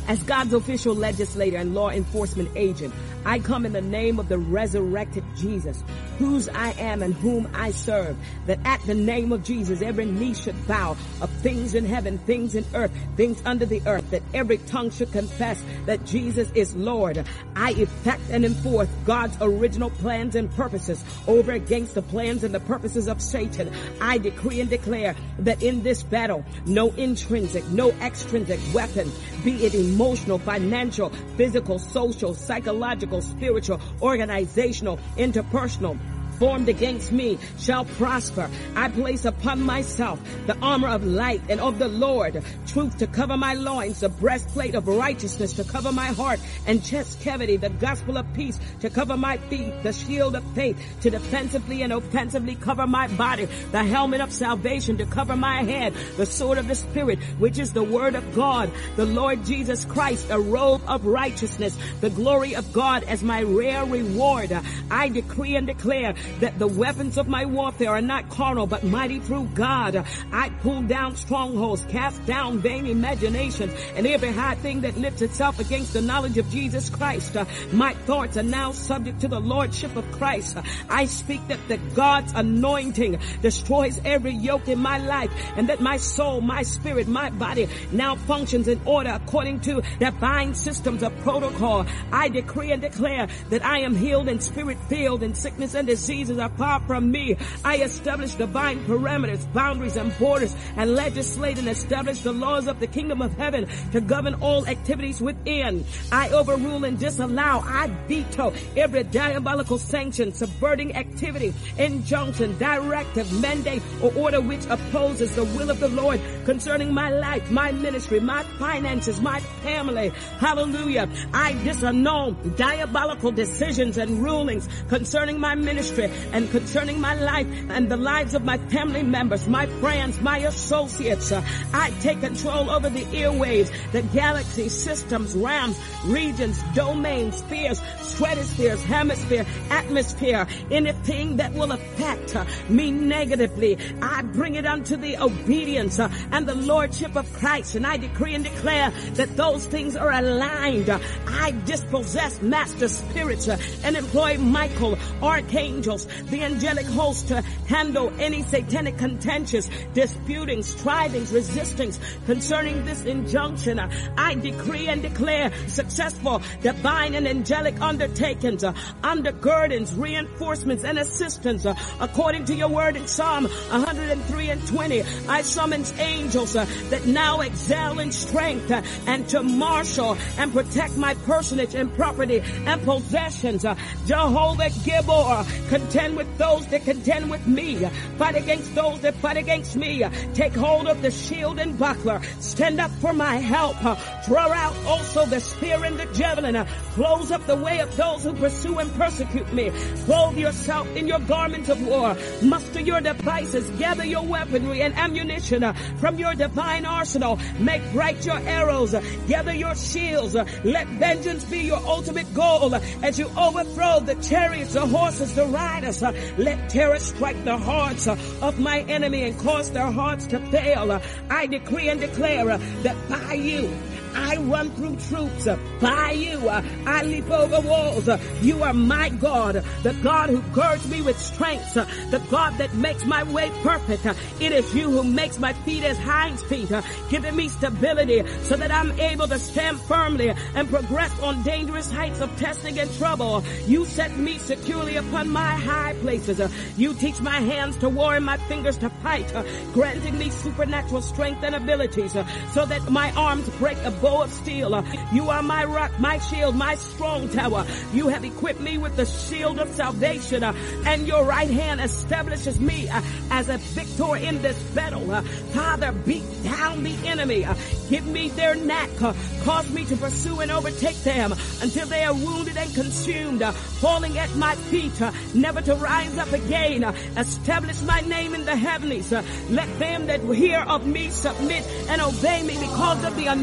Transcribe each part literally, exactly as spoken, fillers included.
As God's official legislator and law enforcement agent, I come in the name of the resurrected Jesus, whose I am and whom I serve, that at the name of Jesus, every knee should bow, of things in heaven, things in earth, things under the earth, that every tongue should confess that Jesus is Lord. I effect and enforce God's original plans and purposes over against the plans and the purposes of Satan. I decree and declare that in this battle, no intrinsic, no extrinsic weapon, be it emotional, financial, physical, social, psychological, spiritual, organizational, interpersonal, formed against me shall prosper. I place upon myself the armor of light and of the Lord, truth to cover my loins, the breastplate of righteousness to cover my heart and chest cavity, the gospel of peace to cover my feet, the shield of faith to defensively and offensively cover my body, the helmet of salvation to cover my head, the sword of the Spirit, which is the word of God, the Lord Jesus Christ, a robe of righteousness, the glory of God as my rare reward. I decree and declare that the weapons of my warfare are not carnal, but mighty through God. I pull down strongholds, cast down vain imaginations, and every high thing that lifts itself against the knowledge of Jesus Christ. Uh, my thoughts are now subject to the lordship of Christ. Uh, I speak that the God's anointing destroys every yoke in my life, and that my soul, my spirit, my body now functions in order according to divine systems of protocol. I decree and declare that I am healed and spirit-filled, and sickness and disease are far from me. I establish divine parameters, boundaries, and borders, and legislate and establish the laws of the kingdom of heaven to govern all activities within. I overrule and disallow. I veto every diabolical sanction, subverting activity, injunction, directive, mandate, or order which opposes the will of the Lord concerning my life, my ministry, my finances, my family. Hallelujah. I disannul diabolical decisions and rulings concerning my ministry and concerning my life and the lives of my family members, my friends, my associates. Uh, I take control over the airwaves, the galaxies, systems, realms, regions, domains, spheres, stratospheres, hemisphere, atmosphere, anything that will affect uh, me negatively. I bring it unto the obedience uh, and the lordship of Christ, and I decree and declare that those things are aligned. Uh, I dispossess master spirits uh, and employ Michael, archangels, the angelic host to handle any satanic contentions, disputings, strivings, resistings concerning this injunction. I decree and declare successful divine and angelic undertakings, uh, undergirdings, reinforcements, and assistance uh, according to your word in Psalm one hundred three and twenty. I summons angels uh, that now excel in strength uh, and to marshal and protect my personage and property and possessions. Uh, Jehovah Gibor, contend with those that contend with me. Fight against those that fight against me. Take hold of the shield and buckler. Stand up for my help. Throw out also the spear and the javelin. Close up the way of those who pursue and persecute me. Clothe yourself in your garments of war. Muster your devices. Gather your weaponry and ammunition from your divine arsenal. Make bright your arrows. Gather your shields. Let vengeance be your ultimate goal as you overthrow the chariots, the horses, the riders. Let terror strike the hearts of my enemy and cause their hearts to fail. I decree and declare that by you I run through troops. By you I leap over walls. You are my God, the God who girds me with strength, the God that makes my way perfect. It is you who makes my feet as hinds feet, giving me stability so that I'm able to stand firmly and progress on dangerous heights of testing and trouble. You set me securely upon my high places. You teach my hands to war and my fingers to fight, granting me supernatural strength and abilities so that my arms break a bow of steel. You are my rock, my shield, my strong tower. You have equipped me with the shield of salvation, and your right hand establishes me as a victor in this battle. Father, beat down the enemy. Give me their knack. Cause me to pursue and overtake them until they are wounded and consumed, falling at my feet, never to rise up again. Establish my name in the heavenlies. Let them that hear of me submit and obey me because of the anointing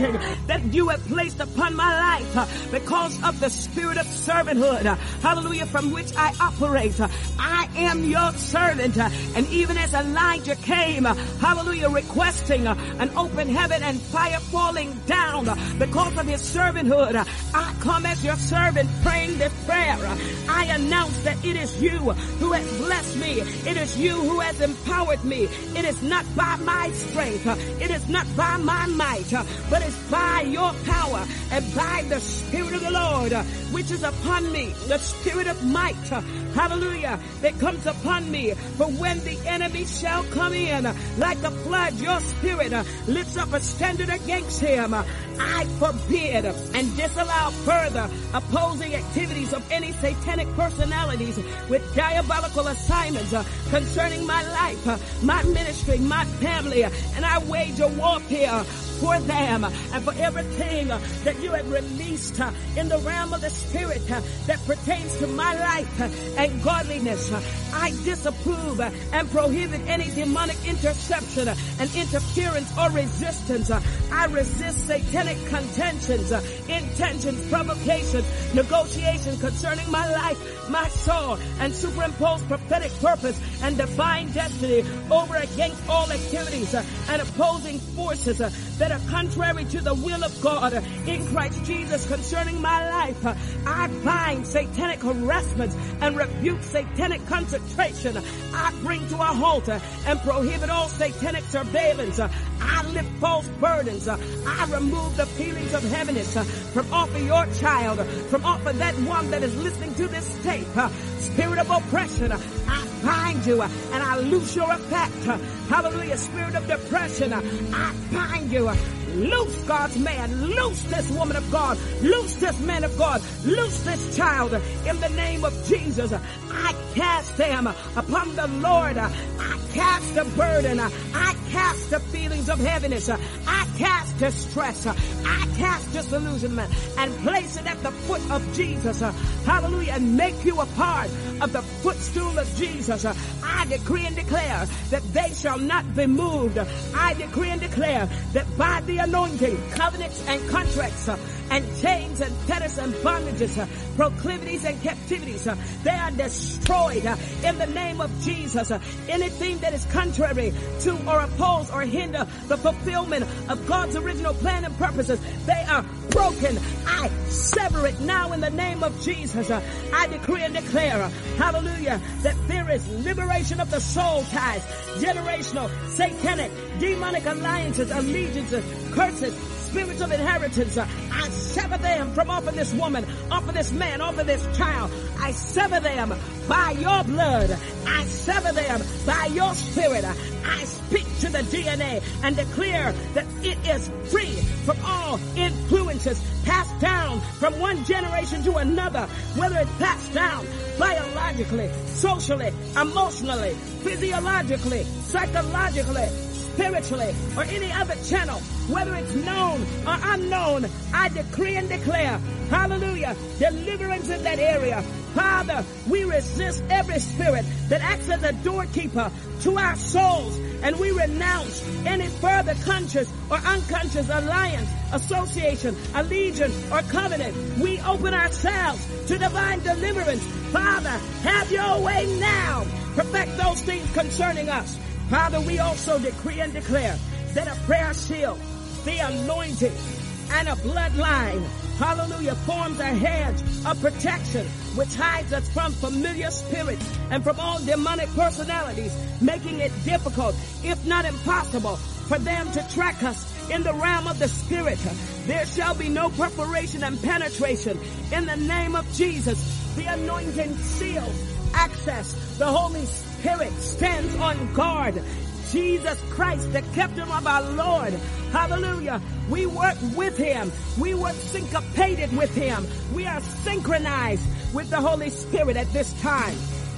anointing that you have placed upon my life uh, because of the spirit of servanthood, uh, hallelujah, from which I operate. Uh, I am your servant. Uh, and even as Elijah came, uh, hallelujah, requesting uh, an open heaven and fire falling down uh, because of his servanthood, uh, I come as your servant praying this prayer. Uh, I announce that it is you who has blessed me. It is you who has empowered me. It is not by my strength. Uh, it is not by my might, uh, but it's by your power and by the Spirit of the Lord, uh, which is upon me, the Spirit of might, uh, hallelujah, that comes upon me. For when the enemy shall come in uh, like a flood, your Spirit uh, lifts up a standard against him. Uh, I forbid and disallow further opposing activities of any satanic personalities with diabolical assignments uh, concerning my life, uh, my ministry, my family, uh, and I wage a warfare for them and for everything uh, that you have released uh, in the realm of the Spirit uh, that pertains to my life uh, and godliness. Uh, I disapprove uh, and prohibit any demonic interception uh, and interference or resistance. Uh, I resist satanic contentions, uh, intentions, provocations, negotiations concerning my life, my soul, and superimpose prophetic purpose and divine destiny over against all activities uh, and opposing forces uh, that are contrary to the will of God uh, in Christ Jesus concerning my life. Uh, I bind satanic harassment and rebuke satanic concentration. I bring to a halt uh, and prohibit all satanic surveillance. Uh, I lift false burdens. Uh, I remove the feelings of heaviness uh, from off of your child, uh, from off of that one that is listening to this tape. Uh, spirit of oppression, uh, I bind you uh, and I loose your effect. Uh, hallelujah. Spirit of depression, uh, I bind you. Uh, Loose God's man, loose this woman of God, loose this man of God, loose this child in the name of Jesus. I cast them upon the Lord. I cast the burden. I cast the feelings of heaviness. I cast distress. I cast disillusionment and place it at the foot of Jesus. Hallelujah. And make you a part of the footstool of Jesus. I decree and declare that they shall not be moved. I decree and declare that by the anointing, covenants and contracts, uh, and chains and fetters and bondages, uh, proclivities and captivities, uh, they are destroyed uh, in the name of Jesus. Uh, anything that is contrary to or oppose or hinder the fulfillment of God's original plan and purposes, they are broken. I sever it now in the name of Jesus. Uh, I decree and declare, uh, hallelujah, that there is liberation of the soul ties, generational, satanic, demonic alliances, allegiances, curses, spirits of inheritance. Uh, I sever them from off of this woman, off of this man, off of this child. I sever them by your blood. I sever them by your spirit. Uh, I speak to the D N A and declare that it is free from all influences passed down from one generation to another, whether it's passed down biologically, socially, emotionally, physiologically, psychologically, spiritually, or any other channel, whether it's known or unknown. I decree and declare, hallelujah, deliverance in that area. Father, we resist every spirit that acts as a doorkeeper to our souls, and we renounce any further conscious or unconscious alliance, association, allegiance, or covenant. We open ourselves to divine deliverance. Father, have your way now. Perfect those things concerning us. Father, we also decree and declare that a prayer shield, the anointing, and a bloodline, hallelujah, forms a hedge of protection which hides us from familiar spirits and from all demonic personalities, making it difficult, if not impossible, for them to track us in the realm of the spirit. There shall be no perforation and penetration in the name of Jesus. The anointing seals access. The Holy Spirit stands on guard. Jesus Christ, the captain of our Lord. Hallelujah. We work with him. We work syncopated with him. We are synchronized with the Holy Spirit at this time.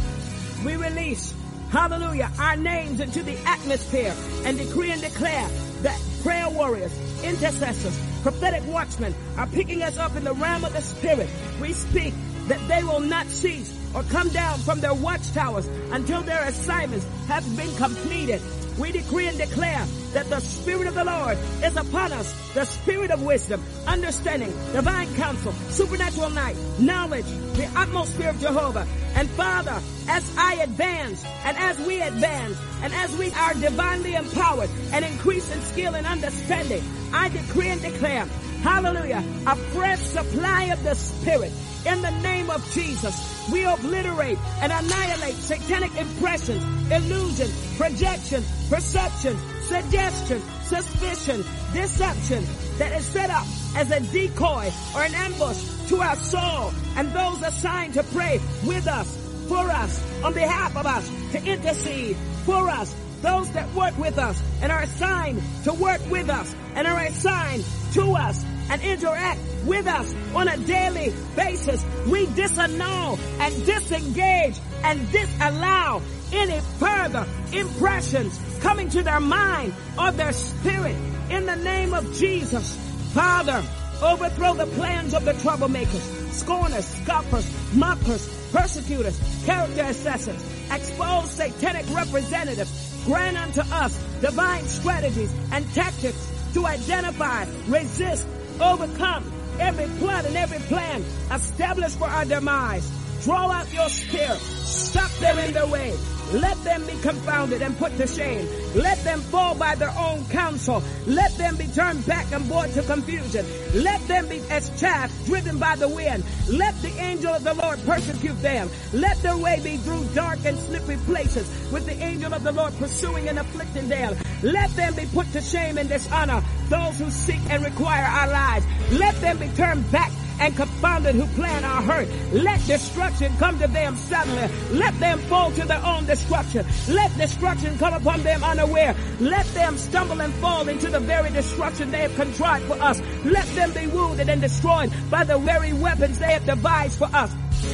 We release, hallelujah, our names into the atmosphere and decree and declare that prayer warriors, intercessors, prophetic watchmen are picking us up in the realm of the Spirit. We speak that they will not cease or come down from their watchtowers until their assignments have been completed. We decree and declare that the Spirit of the Lord is upon us, the Spirit of wisdom, understanding, divine counsel, supernatural might, knowledge, the atmosphere of Jehovah. And Father, as I advance, and as we advance, and as we are divinely empowered and increase in skill and understanding, I decree and declare, hallelujah, a fresh supply of the Spirit. In the name of Jesus, we obliterate and annihilate satanic impressions, illusions, projections, perception, suggestion, suspicion, deception that is set up as a decoy or an ambush to our soul and those assigned to pray with us, for us, on behalf of us, to intercede for us, those that work with us and are assigned to work with us and are assigned to us and interact with us on a daily basis. We disannul and disengage and disallow any further impressions coming to their mind or their spirit in the name of Jesus. Father, overthrow the plans of the troublemakers, scorners, scoffers, mockers, persecutors, character assassins, expose satanic representatives. Grant unto us divine strategies and tactics to identify, resist, overcome every plot and every plan established for our demise. Draw out your spear. Stop them in their way. Let them be confounded and put to shame. Let them fall by their own counsel. Let them be turned back and brought to confusion. Let them be as chaff driven by the wind. Let the angel of the Lord persecute them. Let their way be through dark and slippery places, with the angel of the Lord pursuing and afflicting them. Let them be put to shame and dishonor, those who seek and require our lives. Let them be turned back and confounded who plan our hurt. Let destruction come to them suddenly. Let them fall to their own destruction. Let destruction come upon them unaware. Let them stumble and fall into the very destruction they have contrived for us. Let them be wounded and destroyed by the very weapons they have devised for us.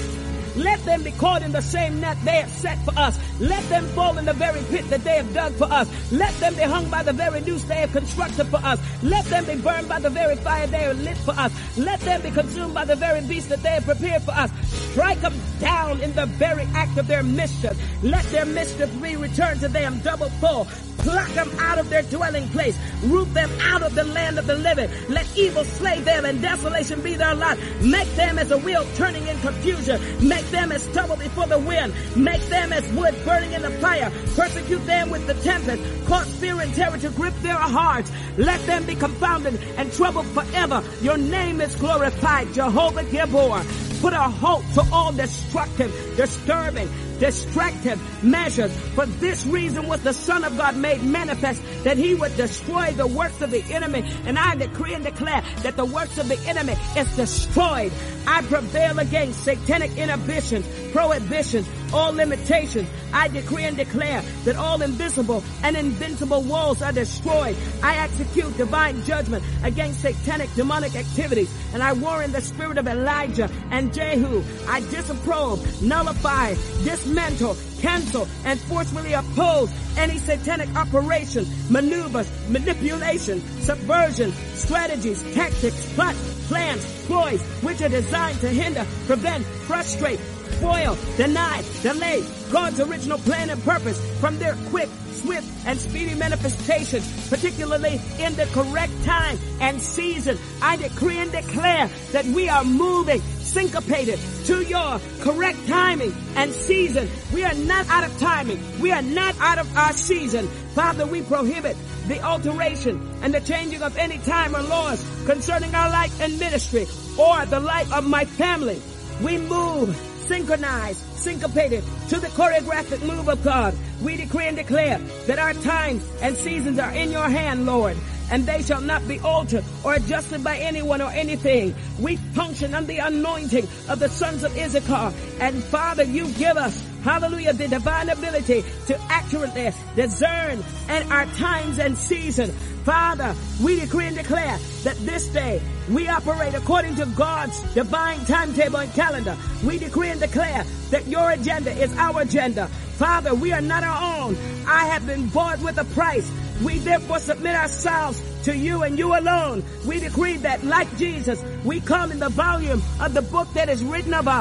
Let them be caught in the same net they have set for us. Let them fall in the very pit that they have dug for us. Let them be hung by the very noose they have constructed for us. Let them be burned by the very fire they have lit for us. Let them be consumed by the very beast that they have prepared for us. Strike them down in the very act of their mischief. Let their mischief be returned to them double full. Pluck them out of their dwelling place. Root them out of the land of the living. Let evil slay them and desolation be their lot. Make them as a wheel turning in confusion. Make them as stubble before the wind. Make them as wood burning in the fire. Persecute them with the tempest. Cause fear and terror to grip their hearts. Let them be confounded and troubled forever. Your name is glorified, Jehovah Gibor. Put a halt to all destructive, disturbing, distractive measures. For this reason was the Son of God made manifest, that he would destroy the works of the enemy. And I decree and declare that the works of the enemy is destroyed. I prevail against satanic inhibitions, prohibitions, all limitations. I decree and declare that all invisible and invincible walls are destroyed. I execute divine judgment against satanic demonic activities. And I war in the spirit of Elijah and Jehu. I disapprove, nullify, dismantle, cancel, and forcefully oppose any satanic operation, maneuvers, manipulation, subversion, strategies, tactics, plots, plans, ploys, which are designed to hinder, prevent, frustrate, spoil, deny, delay God's original plan and purpose from their quick, swift, and speedy manifestation, particularly in the correct time and season. I decree and declare that we are moving syncopated to your correct timing and season. We are not out of timing. We are not out of our season. Father, we prohibit the alteration and the changing of any time or laws concerning our life and ministry or the life of my family. We move synchronized, syncopated to the choreographic move of God. We decree and declare that our times and seasons are in your hand, Lord, and they shall not be altered or adjusted by anyone or anything. We function under the anointing of the sons of Issachar. And Father, you give us, hallelujah, the divine ability to accurately discern and our times and seasons. Father, we decree and declare that this day we operate according to God's divine timetable and calendar. We decree and declare that your agenda is our agenda. Father, we are not our own. I have been bought with a price. We therefore submit ourselves to you and you alone. We decree that, like Jesus, we come in the volume of the book that is written of us.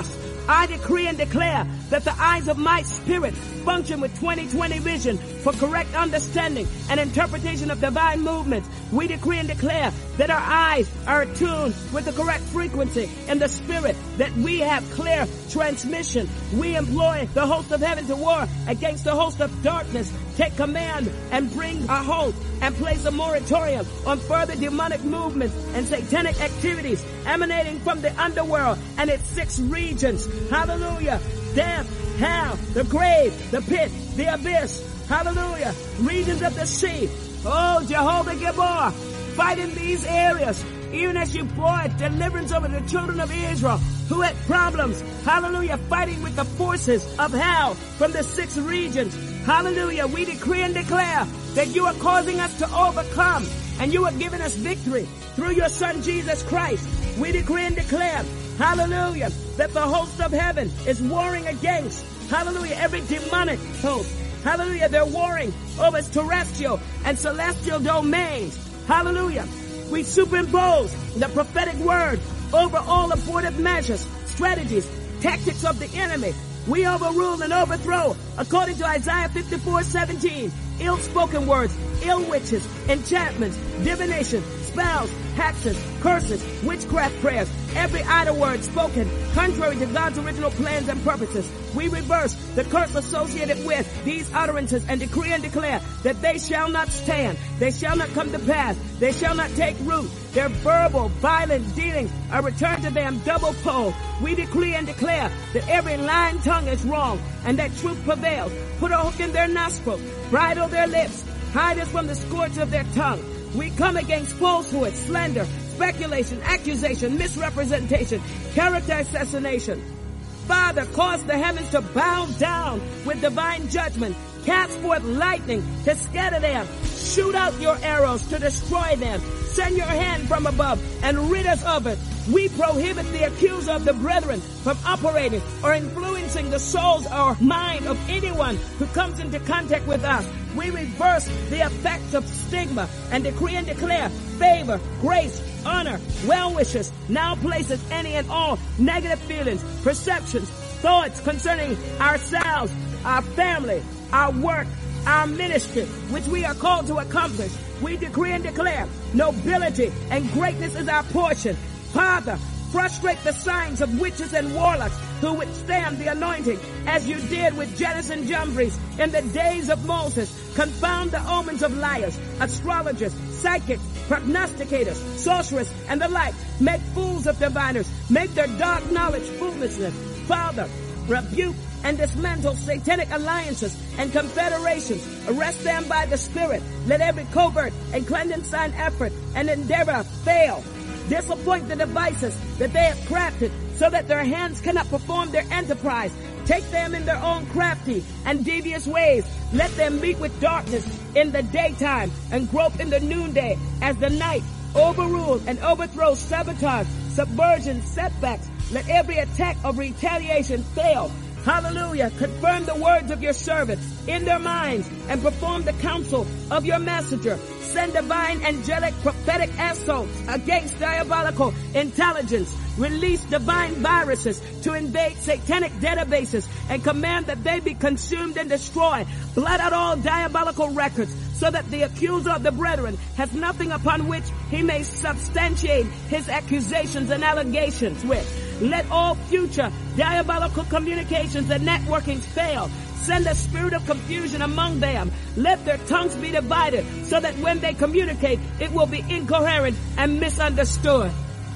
I decree and declare that the eyes of my spirit function with twenty twenty vision for correct understanding and interpretation of divine movements. We decree and declare that our eyes are attuned with the correct frequency in the spirit, that we have clear transmission. We employ the host of heaven to war against the host of darkness. Take command and bring our hope and place a moratorium on further demonic movements and satanic activities emanating from the underworld and its six regions. Hallelujah. Death, hell, the grave, the pit, the abyss. Hallelujah. Regions of the sea. Oh, Jehovah Gabor, fight in these areas. Even as you brought deliverance over the children of Israel who had problems. Hallelujah. Fighting with the forces of hell from the six regions. Hallelujah. We decree and declare that you are causing us to overcome, and you are giving us victory through your Son Jesus Christ. We decree and declare, hallelujah, that the host of heaven is warring against, hallelujah, every demonic host. Hallelujah. They're warring over terrestrial and celestial domains. Hallelujah. We superimpose the prophetic word over all abortive measures, strategies, tactics of the enemy. We overrule and overthrow, according to Isaiah fifty-four seventeen, ill-spoken words, ill witches, enchantments, divination, spells, hexes, curses, witchcraft prayers, every idle word spoken contrary to God's original plans and purposes. We reverse the curse associated with these utterances and decree and declare that they shall not stand, they shall not come to pass, they shall not take root. Their verbal, violent dealings are returned to them double-fold. We decree and declare that every lying tongue is wrong and that truth prevails. Put a hook in their nostrils, bridle their lips, hide us from the scourge of their tongue. We come against falsehood, slander, speculation, accusation, misrepresentation, character assassination. Father, cause the heavens to bow down with divine judgment. Cast forth lightning to scatter them. Shoot out your arrows to destroy them. Send your hand from above and rid us of it. We prohibit the accuser of the brethren from operating or influencing the souls or mind of anyone who comes into contact with us. We reverse the effects of stigma and decree and declare favor, grace, honor, well wishes now places any and all negative feelings, perceptions, thoughts concerning ourselves, our family, our work, our ministry, which we are called to accomplish. We decree and declare nobility and greatness is our portion. Father, frustrate the signs of witches and warlocks who withstand the anointing, as you did with Jannes and Jambres in the days of Moses. Confound the omens of liars, astrologers, psychics, prognosticators, sorcerers, and the like. Make fools of diviners. Make their dark knowledge foolishness. Father, rebuke and dismantle satanic alliances and confederations. Arrest them by the Spirit. Let every covert and clandestine effort and endeavor fail. Disappoint the devices that they have crafted so that their hands cannot perform their enterprise. Take them in their own crafty and devious ways. Let them meet with darkness in the daytime and grope in the noonday as the night. Overrule and overthrow sabotage, subversion, setbacks. Let every attack of retaliation fail. Hallelujah. Confirm the words of your servant in their minds and perform the counsel of your messenger. Send divine, angelic, prophetic assaults against diabolical intelligence. Release divine viruses to invade satanic databases and command that they be consumed and destroyed. Blot out all diabolical records so that the accuser of the brethren has nothing upon which he may substantiate his accusations and allegations with. Let all future diabolical communications and networkings fail. Send a spirit of confusion among them. Let their tongues be divided so that when they communicate, it will be incoherent and misunderstood.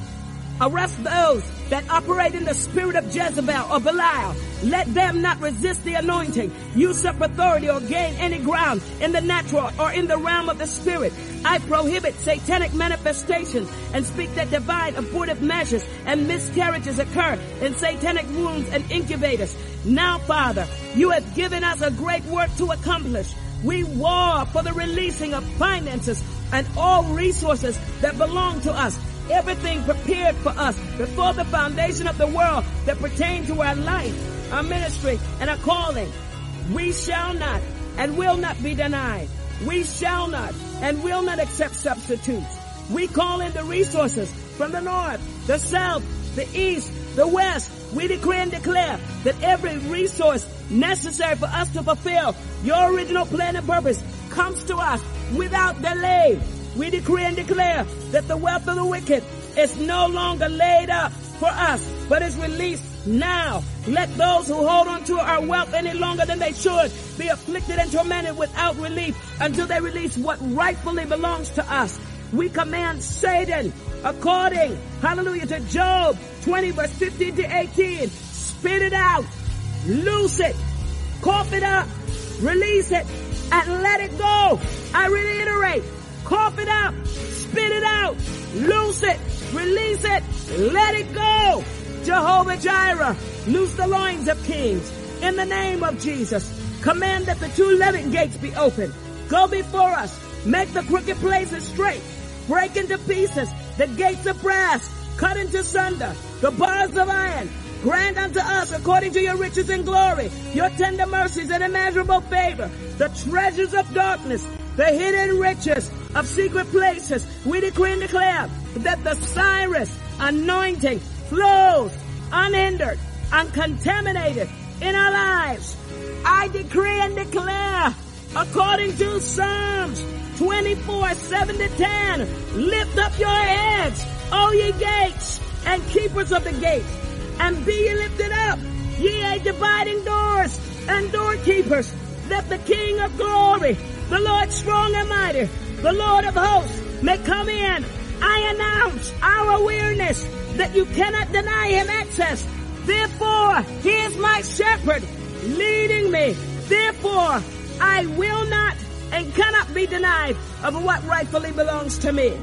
Arrest those that operate in the spirit of Jezebel or Belial. Let them not resist the anointing, usurp authority, or gain any ground in the natural or in the realm of the spirit. I prohibit satanic manifestations and speak that divine abortive measures and miscarriages occur in satanic wombs and incubators. Now, Father, you have given us a great work to accomplish. We war for the releasing of finances and all resources that belong to us. Everything prepared for us before the foundation of the world that pertain to our life, our ministry, and our calling. We shall not and will not be denied. We shall not and will not accept substitutes. We call in the resources from the north, the south, the east, the west, We decree and declare that every resource necessary for us to fulfill your original plan and purpose comes to us without delay. We decree and declare that the wealth of the wicked is no longer laid up for us, but is released now. Let those who hold on to our wealth any longer than they should be afflicted and tormented without relief until they release what rightfully belongs to us. We command Satan, according, hallelujah, to Job twenty verse fifteen to eighteen, spit it out, loose it, cough it up, release it, and let it go. I reiterate, cough it up, spit it out, loose it, release it, let it go. Jehovah Jireh, loose the loins of kings. In the name of Jesus, command that the two levied gates be opened. Go before us, make the crooked places straight, break into pieces the gates of brass, cut into sunder the bars of iron. Grant unto us, according to your riches and glory, your tender mercies and immeasurable favor, the treasures of darkness, the hidden riches of secret places. We decree and declare that the Cyrus anointing flows unhindered, uncontaminated in our lives. I decree and declare, according to Psalms twenty-four, seven to ten, lift up your heads, O ye gates, and keepers of the gates, and be ye lifted up, ye dividing doors and doorkeepers, that the King of glory, the Lord strong and mighty, the Lord of hosts, may come in. I announce our awareness that you cannot deny him access. Therefore, he is my shepherd, leading me. Therefore, I will not and cannot be denied of what rightfully belongs to me.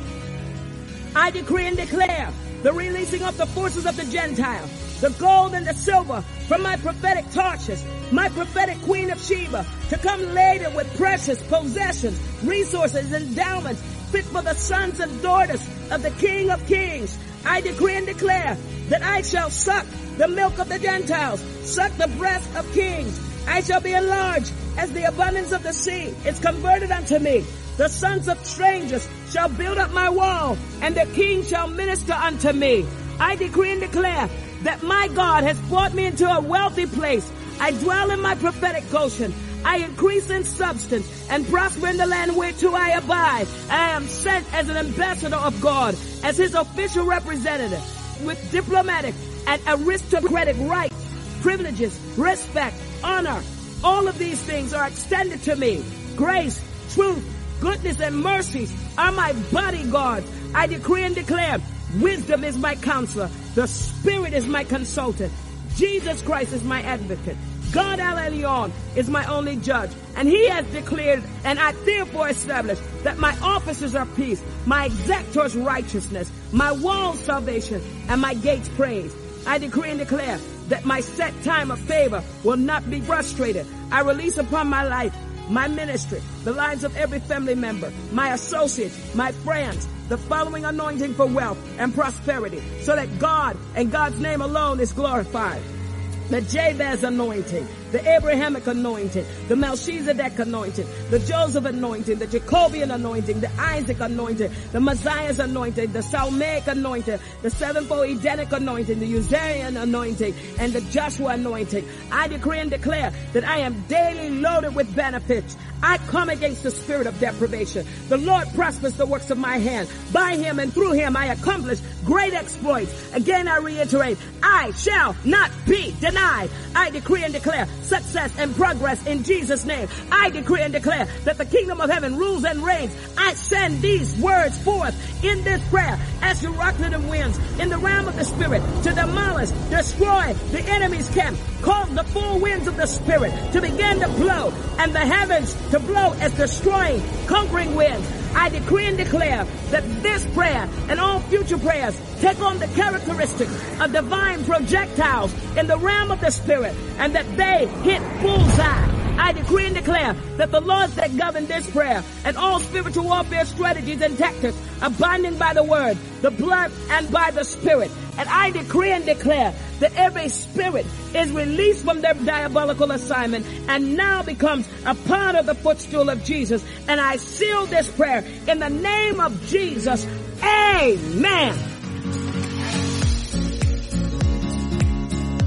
I decree and declare the releasing of the forces of the Gentile, the gold and the silver from my prophetic Tarshish, my prophetic Queen of Sheba, to come laden with precious possessions, resources, endowments, fit for the sons and daughters of the King of Kings. I decree and declare that I shall suck the milk of the Gentiles, suck the breast of kings. I shall be enlarged as the abundance of the sea is converted unto me. The sons of strangers shall build up my wall, and the king shall minister unto me. I decree and declare that my God has brought me into a wealthy place. I dwell in my prophetic Goshen. I increase in substance and prosper in the land whereto I abide. I am sent as an ambassador of God, as his official representative, with diplomatic and aristocratic rights, privileges, respect, honor. All of these things are extended to me. Grace, truth, goodness, and mercies are my bodyguards. I decree and declare, wisdom is my counselor. The Spirit is my consultant. Jesus Christ is my advocate. God El Elyon is my only judge, and he has declared, and I therefore establish, that my officers are peace, my executors righteousness, my walls salvation, and my gates praise. I decree and declare that my set time of favor will not be frustrated. I release upon my life, my ministry, the lives of every family member, my associates, my friends, the following anointing for wealth and prosperity, so that God and God's name alone is glorified. The Jabez anointing, the Abrahamic anointing, the Melchizedek anointing, the Joseph anointing, the Jacobian anointing, the Isaac anointing, the Messiah's anointing, the Salmaic anointing, the sevenfold Edenic anointing, the Uzziah anointing, and the Joshua anointing. I decree and declare that I am daily loaded with benefits. I come against the spirit of deprivation. The Lord prospers the works of my hand. By him and through him I accomplish great exploits. Again I reiterate, I shall not be denied. I decree and declare success and progress in Jesus' name. I decree and declare that the kingdom of heaven rules and reigns. I send these words forth in this prayer as you rock to the winds in the realm of the spirit to demolish, destroy the enemy's camp. Cause the full winds of the spirit to begin to blow, and the heavens to blow as destroying, conquering winds. I decree and declare that this prayer and all future prayers take on the characteristics of divine projectiles in the realm of the spirit, and that they hit bullseye. I decree and declare that the laws that govern this prayer and all spiritual warfare strategies and tactics are binding by the word, the blood, and by the spirit. And I decree and declare that every spirit is released from their diabolical assignment and now becomes a part of the footstool of Jesus. And I seal this prayer in the name of Jesus. Amen.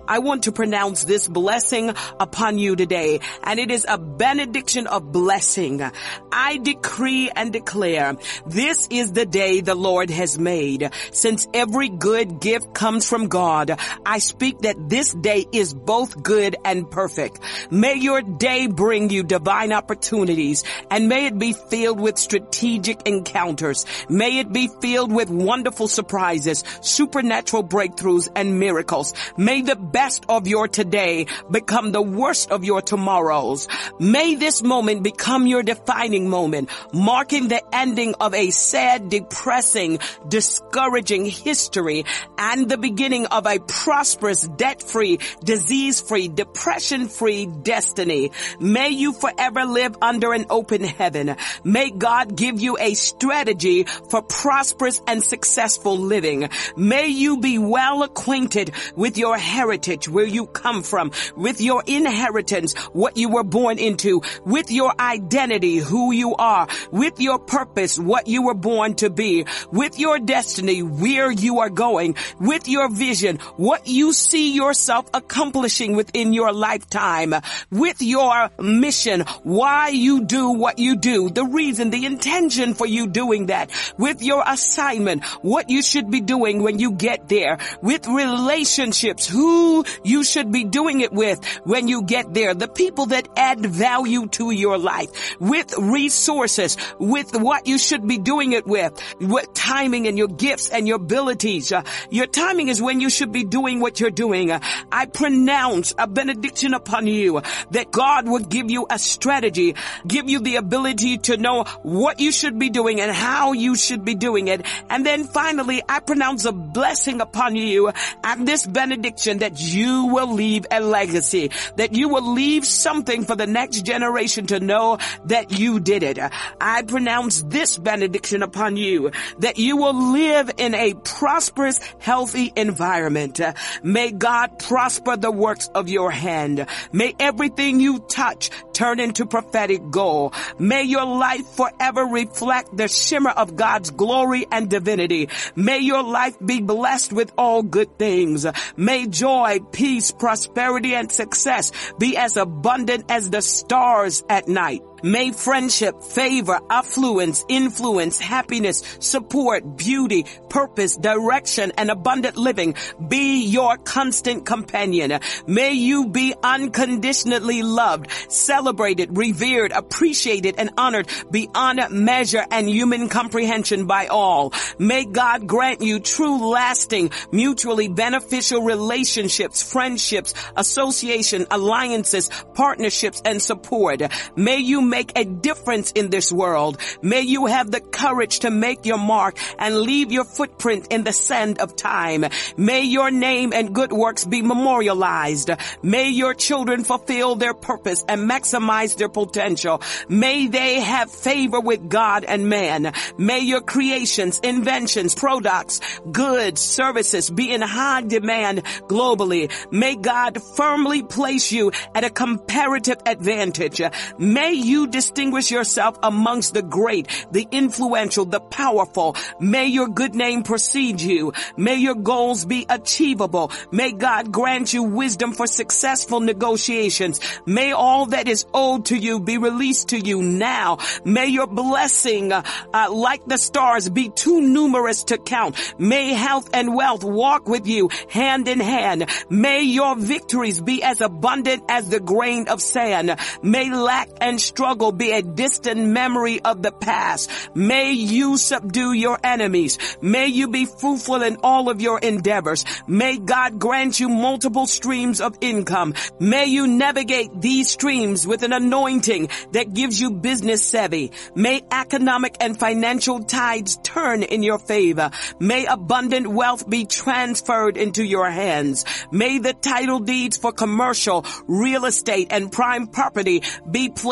I want to pronounce this blessing upon you today, and it is a benediction of blessing. I decree and declare, this is the day the Lord has made. Since every good gift comes from God, I speak that this day is both good and perfect. May your day bring you divine opportunities, and may it be filled with strategic encounters. May it be filled with wonderful surprises, supernatural breakthroughs, and miracles. May the best of your today become the worst of your tomorrows. May this moment become your defining moment, marking the ending of a sad, depressing, discouraging history and the beginning of a prosperous, debt-free, disease-free, depression-free destiny. May you forever live under an open heaven. May God give you a strategy for prosperous and successful living. May you be well acquainted with your heritage, where you come from, with your inheritance, what you were born into, with your identity, who you are, with your purpose, what you were born to be, with your destiny, where you are going, with your vision, what you see yourself accomplishing within your lifetime, with your mission, why you do what you do, the reason, the intention for you doing that, with your assignment, what you should be doing when you get there, with relationships, who you should be doing it with when you get there, the people that add value to your life, with resources, with what you should be doing it with, with timing and your gifts and your abilities. Uh, your timing is when you should be doing what you're doing. Uh, I pronounce a benediction upon you that God will give you a strategy, give you the ability to know what you should be doing and how you should be doing it. And then finally, I pronounce a blessing upon you and this benediction that you will leave a legacy, that you will leave something for the next generation to know that you did it. I pronounce this benediction upon you, that you will live in a prosperous, healthy environment. May God prosper the works of your hand. May everything you touch turn into prophetic gold. May your life forever reflect the shimmer of God's glory and divinity. May your life be blessed with all good things. May joy, peace, prosperity, and success be as abundant as the stars at night. May friendship, favor, affluence, influence, happiness, support, beauty, purpose, direction, and abundant living be your constant companion. May you be unconditionally loved, celebrated, revered, appreciated, and honored beyond measure and human comprehension by all. May God grant you true, lasting, mutually beneficial relationships, friendships, association, alliances, partnerships, and support. May you make a difference in this world. May you have the courage to make your mark and leave your footprint in the sand of time. May your name and good works be memorialized. May your children fulfill their purpose and maximize their potential. May they have favor with God and man. May your creations, inventions, products, goods, services be in high demand globally. May God firmly place you at a comparative advantage. May you distinguish yourself amongst the great, the influential, the powerful. May your good name precede you. May your goals be achievable. May God grant you wisdom for successful negotiations. May all that is owed to you be released to you now. May your blessing, uh, uh, like the stars, be too numerous to count. May health and wealth walk with you hand in hand. May your victories be as abundant as the grain of sand. May lack and struggle be a distant memory of the past. May you subdue your enemies. May you be fruitful in all of your endeavors. May God grant you multiple streams of income. May you navigate these streams with an anointing that gives you business savvy. May economic and financial tides turn in your favor. May abundant wealth be transferred into your hands. May the title deeds for commercial, real estate, and prime property be placed in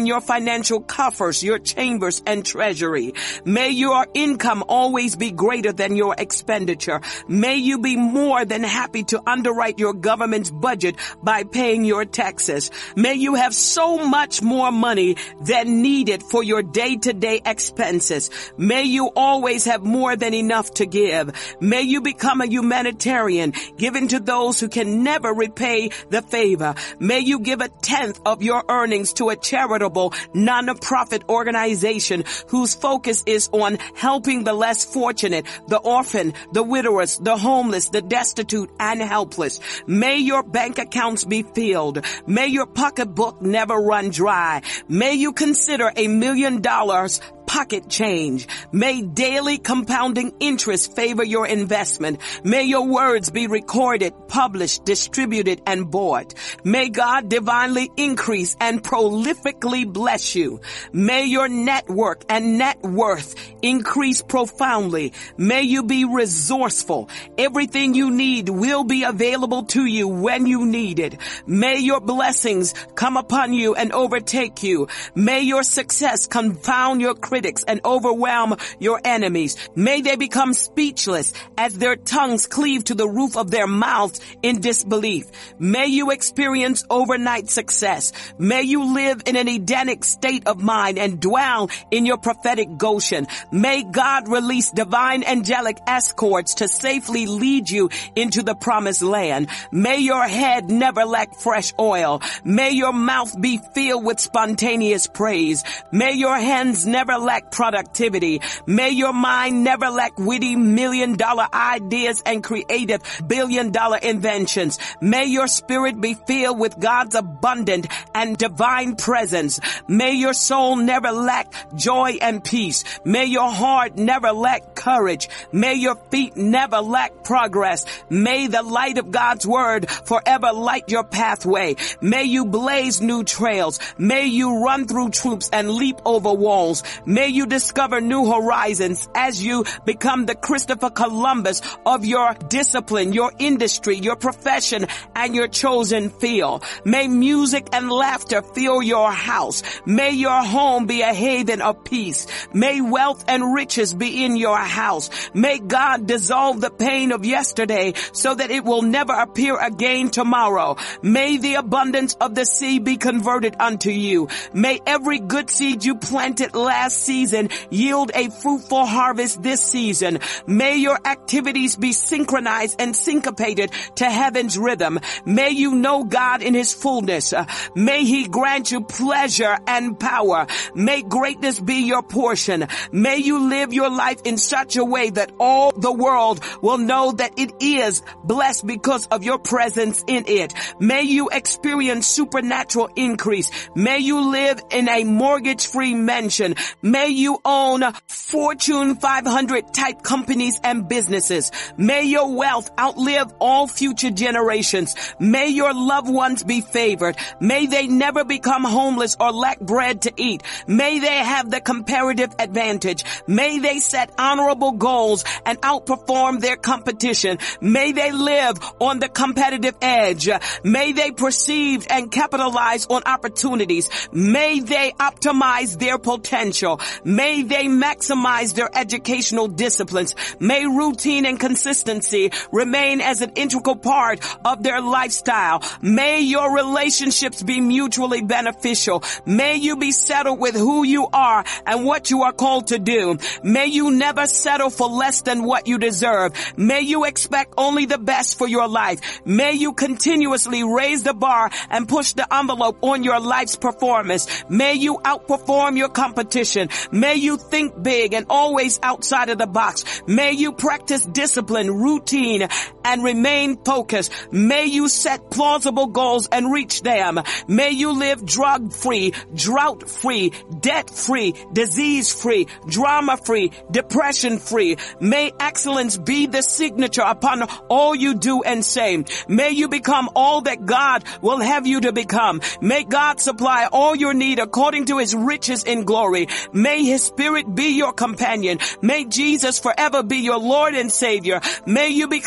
your financial coffers, your chambers and treasury. May your income always be greater than your expenditure. May you be more than happy to underwrite your government's budget by paying your taxes. May you have so much more money than needed for your day-to-day expenses. May you always have more than enough to give. May you become a humanitarian, giving to those who can never repay the favor. May you give a tenth of your earnings to a charitable, non-profit organization whose focus is on helping the less fortunate, the orphan, the widowers, the homeless, the destitute, and helpless. May your bank accounts be filled. May your pocketbook never run dry. May you consider a million dollars pocket change. May daily compounding interest favor your investment. May your words be recorded, published, distributed, and bought. May God divinely increase and prolifically bless you. May your network and net worth increase profoundly. May you be resourceful. Everything you need will be available to you when you need it. May your blessings come upon you and overtake you. May your success confound your critics and overwhelm your enemies. May they become speechless as their tongues cleave to the roof of their mouths in disbelief. May you experience overnight success. May you live in an Edenic state of mind and dwell in your prophetic Goshen. May God release divine angelic escorts to safely lead you into the promised land. May your head never lack fresh oil. May your mouth be filled with spontaneous praise. May your hands never lack productivity. May your mind never lack witty million dollar ideas and creative billion dollar inventions. May your spirit be filled with God's abundant and divine presence. May your soul never lack joy and peace. May your heart never lack courage. May your feet never lack progress. May the light of God's word forever light your pathway. May you blaze new trails. May you run through troops and leap over walls. May you discover new horizons as you become the Christopher Columbus of your discipline, your industry, your profession, and your chosen field. May music and laughter fill your house. May your home be a haven of peace. May wealth and riches be in your house. May God dissolve the pain of yesterday so that it will never appear again tomorrow. May the abundance of the sea be converted unto you. May every good seed you planted last season yield a fruitful harvest this season. May your activities be synchronized and syncopated to heaven's rhythm. May you know God in his fullness. May he grant you pleasure and power. May greatness be your portion. May you live your life in such a way that all the world will know that it is blessed because of your presence in it. May you experience supernatural increase. May you live in a mortgage-free mansion. May you own Fortune five hundred type companies and businesses. May your wealth outlive all future generations. May your loved ones be favored. May they never become homeless or lack bread to eat. May they have the comparative advantage. May they set honorable goals and outperform their competition. May they live on the competitive edge. May they perceive and capitalize on opportunities. May they optimize their potential. May they maximize their educational disciplines. May routine and consistency remain as an integral part of their lifestyle. May your relationships be mutually beneficial. May you be settled with who you are and what you are called to do. May you never settle for less than what you deserve. May you expect only the best for your life. May you continuously raise the bar and push the envelope on your life's performance. May you outperform your competition. May you think big and always outside of the box. May you practice discipline, routine, and remain focused. May you set plausible goals and reach them. May you live drug-free, drought-free, debt-free, disease-free, drama-free, depression-free. May excellence be the signature upon all you do and say. May you become all that God will have you to become. May God supply all your need according to his riches in glory. May his spirit be your companion. May Jesus forever be your Lord and Savior. May you become the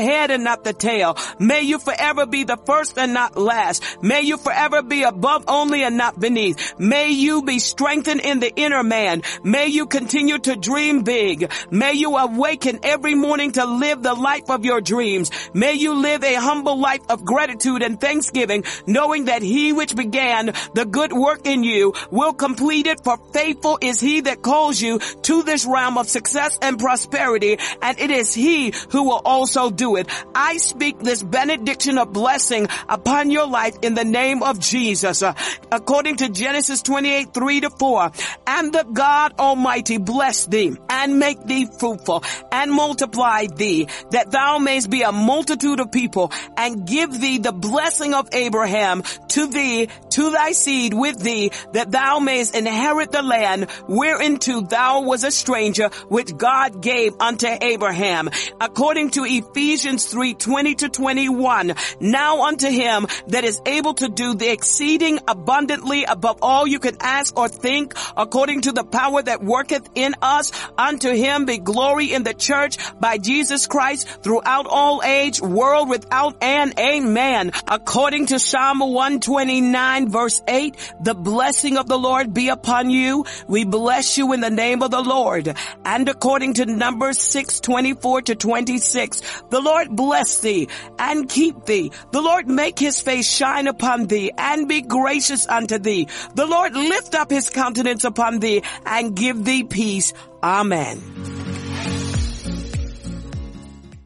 head and not the tail. May you forever be the first and not last. May you forever be above only and not beneath. May you be strengthened in the inner man. May you continue to dream big. May you awaken every morning to live the life of your dreams. May you live a humble life of gratitude and thanksgiving, knowing that he which began the good work in you will complete it, for faithful is he that calls you to this realm of success and prosperity, and it is he who will also do it. I speak this benediction of blessing upon your life in the name of Jesus. Uh, according to Genesis twenty-eight, three to four, and the God Almighty bless thee and make thee fruitful and multiply thee, that thou mayst be a multitude of people, and give thee the blessing of Abraham to thee, to thy seed with thee, that thou mayst inherit the land whereinto thou was a stranger, which God gave unto Abraham. According to Ephesians three, twenty to twenty-one, now unto him that is able to do the exceeding abundantly above all you can ask or think, according to the power that worketh in us, unto him be glory in the church by Jesus Christ throughout all age, world without end. Amen. According to Psalm one twenty-nine verse eight, the blessing of the Lord be upon you. We bless you in the name of the Lord. And according to Numbers six, twenty-four to twenty-six, the Lord bless thee and keep thee. The Lord make his face shine upon thee and be gracious unto thee. The Lord lift up his countenance upon thee and give thee peace. Amen.